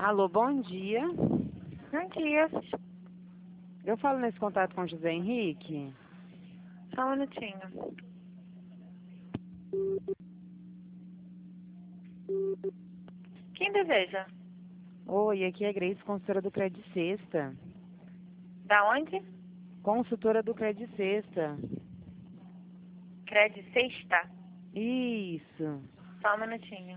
Alô, bom dia. Bom dia. Eu falo nesse contato com José Henrique. Só um minutinho. Quem deseja? Oi, aqui é a Grace, consultora do Credit Sexta. Da onde? Consultora do Credit Sexta. Credit Sexta? Isso. Só um minutinho.